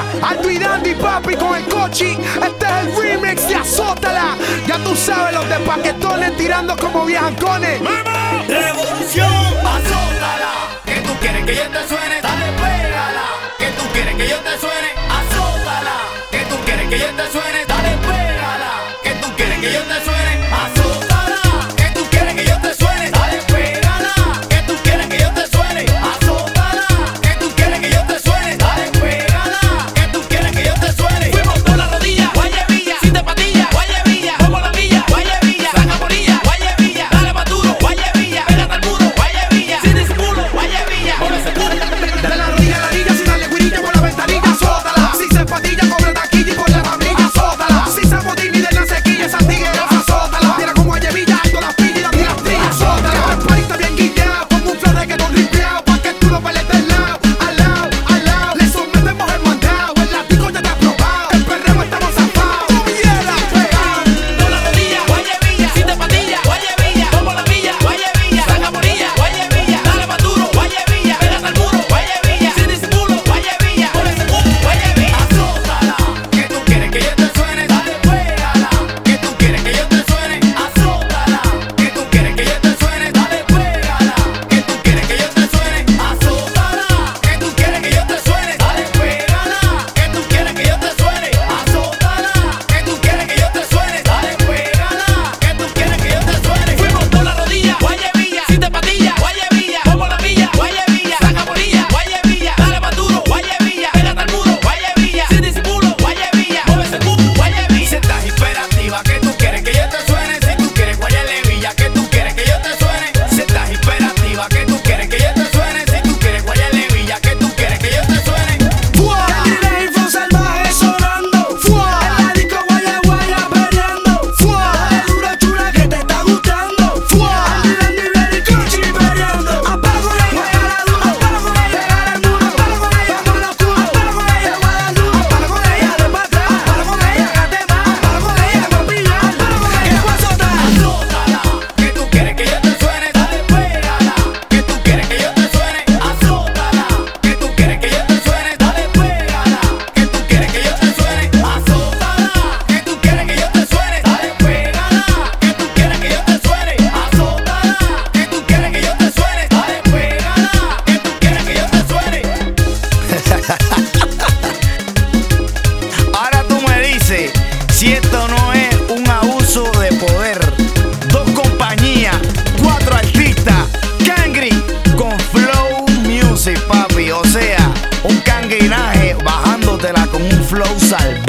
Aldo y Dandy, papi, con el Cochi. Este es el remix de Azótala. Ya tú sabes, los de paquetones tirando como viajancones. Revolución, azótala. Que tú quieres que yo te suene, dale, pégala. Que tú quieres que yo te suene, azótala. Que tú quieres que yo te suene, dale, pégala. Que tú quieres que yo te suene, azótala. Que tú quieres que yo te suene, dale, pégala. Que tú quieres que yo te suene, azótala. Que tú quieres que yo te suene, dale, pégala. Que tú quieres que yo te suene. Fuimos por la rodilla, Guayevilla, sin de patilla, Guayevilla, como la milla, Guayevilla, saca morilla, Guayevilla, dale pa' duro, Guayevilla, pégate al muro, Guayevilla, sin disimulo, Guayevilla, por ese culo. De la rodilla a la orilla, sin darle guirilla por la ventanilla, azótala. Si se patilla, cobre taquilla y por la tablilla, azótala. Si se botín y de la sequilla, esas tigueras, azótala. Tira como Guayevilla, alto las pillas y las trillas, azótala. El party está bien guillado, como un flow de reggaetón ripiao, pa' que tú no pelees del lado, al lado, al lado. Le sometemos el mandado, el látigo ya te ha probado. El perreo estamos zafados, tuviera pegado. Por la rodilla, Guayevilla, sin de patilla, Guayevilla, como la milla, Guayevilla, saca morilla, Guayevilla, dale pa' duro, Guayevilla, pégate al muro, Guayevilla, sin disimulo, Guayevilla, por ese culo, Guayevilla. Azótala, que tú quieres que yo te suene, dale, pégala. Que tú quieres que yo te suene, azótala. Que tú quieres que yo te suene, dale, pégala. Que tú quieres que yo te suene, azótala. Que tú quieres que yo te suene, dale, pégala. Que tú quieres que yo te suene, azótala. Que tú quieres que yo te suene, dale, pégala. Que tú quieres que yo te suene. Fuimos por la rodilla, Guayevilla, sin de patilla, Guayevilla, como la milla, Guayevilla, saca morilla, Guayevilla, dale pa' duro, Guayevilla, pégate al muro, Guayevilla, sin disimulo, Guayevilla, mueve ese culo, Si Guayevilla. estás imperativa, que tú quieres que yo te suene. Si tú quieres guayalevilla, que tú quieres que yo te suene. Si estás imperativa, que tú quieres que yo te suene. Si tú quieres guayalevilla, que tú quieres que yo te suene. ¡Fua! El info salvaje sonando. ¡Fua! El disco guaya guaya peleando. ¡Fua! El duro chula que te está gustando. ¡Fua! El nivel y Cochi peleando. Apago la ella, la duro. Apago con ella, pegar el muro. Apago con ella, vamos al oscuro. Apago con ella, guaya al duro. Apago con ella, de pa' atrás. Apago con ella, gate más. Apago con ella, no pillar. Apago con ella, que azótala. Azótala, que tú quieres que yo te suene, dale, pégala. Que tú quieres que yo te suene, azótala. Que tú quieres que yo te suene, dale, pégala. Que tú quieres que yo te suene, azótala. Que tú quieres que yo te suene, dale, pégala. Que tú quieres que yo te suene, azótala. Que tú quieres que yo te suene, dale, pégala. Que tú quieres que yo te suene. Ahora tú me dices si esto no es un abuso de poder. Dos compañías, cuatro artistas, Cangri con Flow Music, papi. O sea, un cangrinaje bajándotela con un flow salvaje.